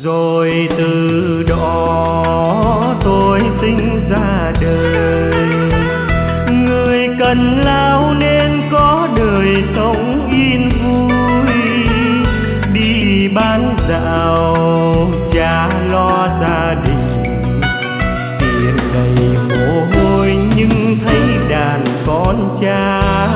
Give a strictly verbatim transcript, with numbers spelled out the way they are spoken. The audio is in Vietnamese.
Rồi từ đó tôi sinh ra đời. Người cần lao nên có đời sống yên vui, đi bán dạo cha lo gia đình. Tiền đầy mồ hôi nhưng thấy đàn con cháu